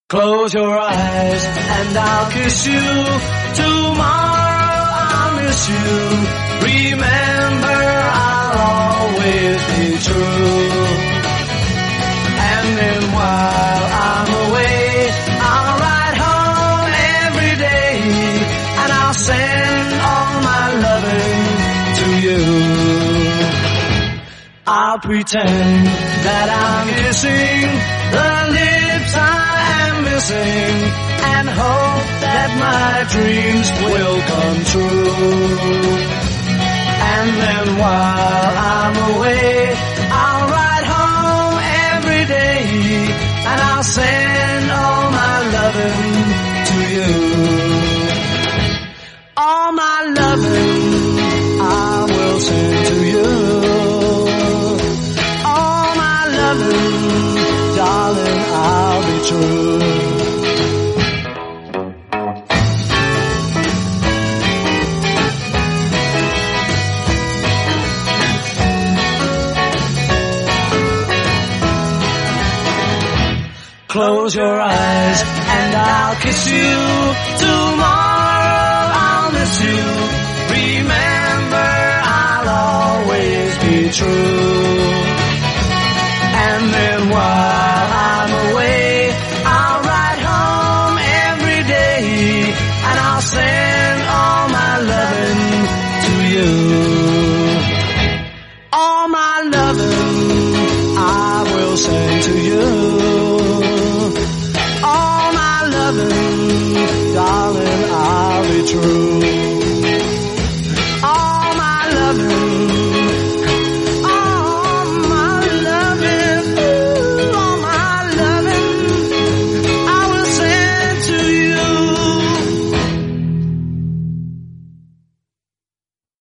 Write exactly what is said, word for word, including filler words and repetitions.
Close your eyes and I'll kiss you. Tomorrow I'll miss you. Remember, I'll always be true. And then while I'm away, I'll ride home every day, and I'll send all my loving to you. I'll pretend that I'm kissing the lips I am missing, and hope that my dreams will come true. And then while I'm away, I'll ride home every day, and I'll send all my loving to you. All my loving I will send to you. All my loving, darling, I'll be true. Close your eyes and I'll kiss you. Tomorrow I'll miss you. Remember, I'll always be true.